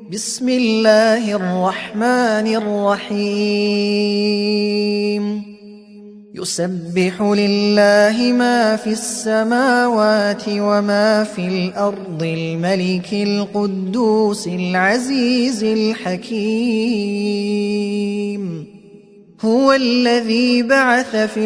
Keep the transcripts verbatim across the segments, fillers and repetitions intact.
بسم الله الرحمن الرحيم يسبح لله ما في السماوات وما في الأرض الملك القدوس العزيز الحكيم هو الذي بعث في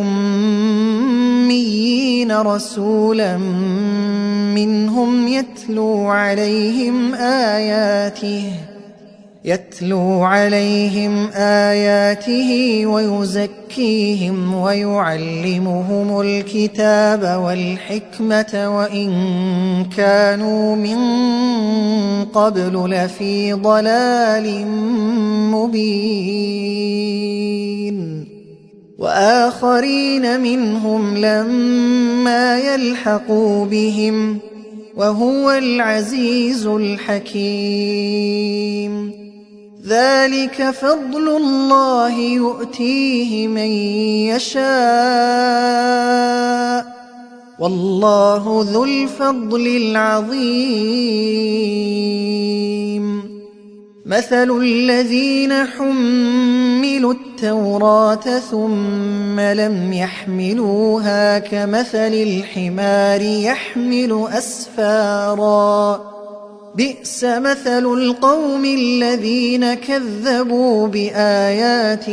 الأميين رسولا منهم يتلو عليهم آياته يتلو عليهم آياته ويزكيهم ويعلمهم الكتاب والحكمة وإن كانوا من قبل لفي ضلال مبين وآخرين منهم لما يلحقوا بهم وهو العزيز الحكيم ذلك فضل الله يؤتيه من يشاء والله ذو الفضل العظيم مثل الذين حملوا التوراة ثم لم يحملوها كمثل الحمار يحمل أسفارا بئس مثل القوم الذين كذبوا بآيات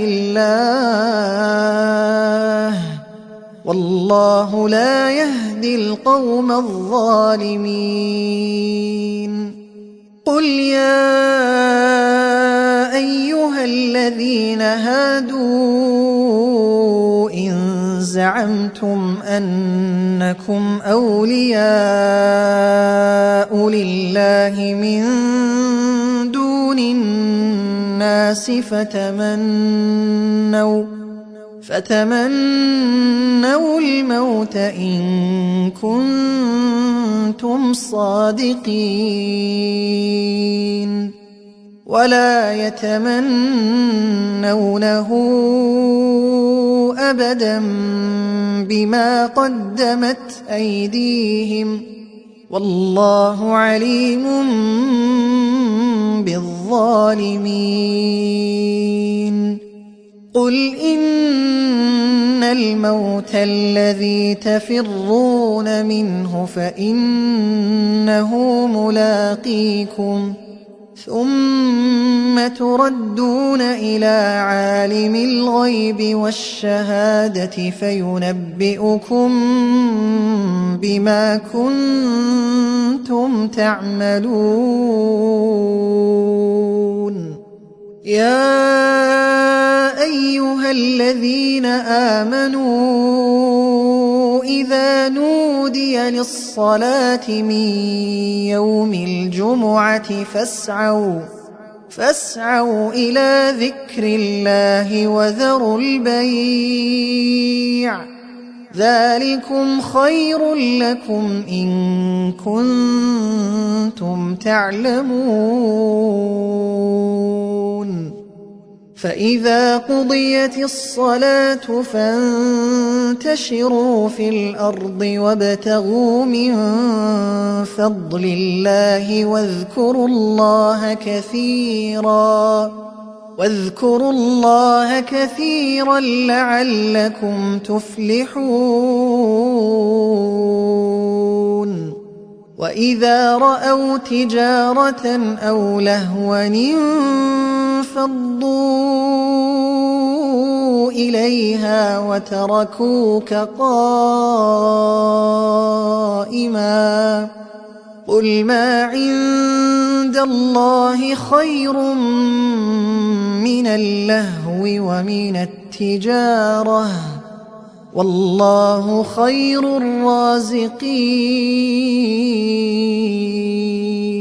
الله والله لا يهدي القوم الظالمين قل يا أيها الذين هادوا إن زعمتم أنكم أولياء لله من دون الناس فتمنوا فتمنوا الموت إن كنتم صادقين ولا يتمنونه أبدا بما قدمت أيديهم والله عليم بالظالمين قل إن الموت الذي تفرون منه فإنه ملاقيكم ثم تردون إلى عالم الغيب والشهادة فينبئكم بما كنتم تعملون يا أيها الذين آمنوا إذا نودي للصلاة من يوم الجمعة فاسعوا فاسعوا إلى ذكر الله وذروا البيع ذلكم خير لكم إن كنتم تعلمون فإذا قضيت الصلاة فانتشروا في الأرض وابتغوا من فضل الله واذكروا الله كثيرا واذكروا الله كثيرا لعلكم تفلحون وإذا رأوا تجارة أو لهوا انفضوا إليها وتركوك قائما قل ما عند الله خير من اللهو ومن التجارة والله خير الرازقين